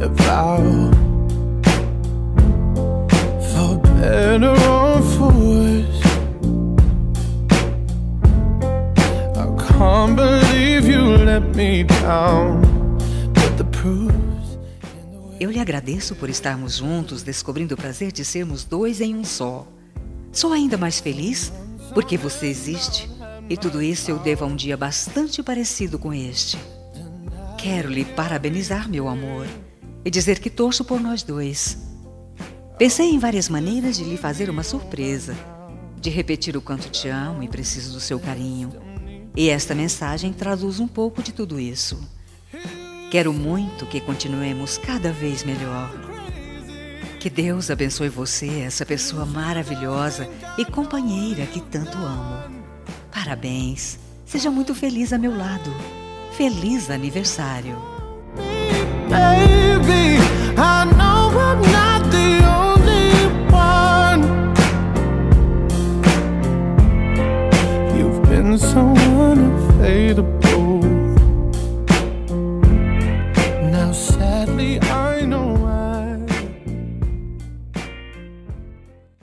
a vow. For better or for worse, I can't believe you let me down. But the proof's in the way. Eu lhe agradeço por estarmos juntos, descobrindo o prazer de sermos dois em um só. Sou ainda mais feliz porque você existe, e tudo isso eu devo a um dia bastante parecido com este. Quero lhe parabenizar, meu amor, e dizer que torço por nós dois. Pensei em várias maneiras de lhe fazer uma surpresa, de repetir o quanto te amo e preciso do seu carinho. E esta mensagem traduz um pouco de tudo isso. Quero muito que continuemos cada vez melhor. Que Deus abençoe você, essa pessoa maravilhosa e companheira que tanto amo. Parabéns. Seja muito feliz a meu lado. Feliz aniversário. Baby, I know I'm not the only one. You've been so unavailable.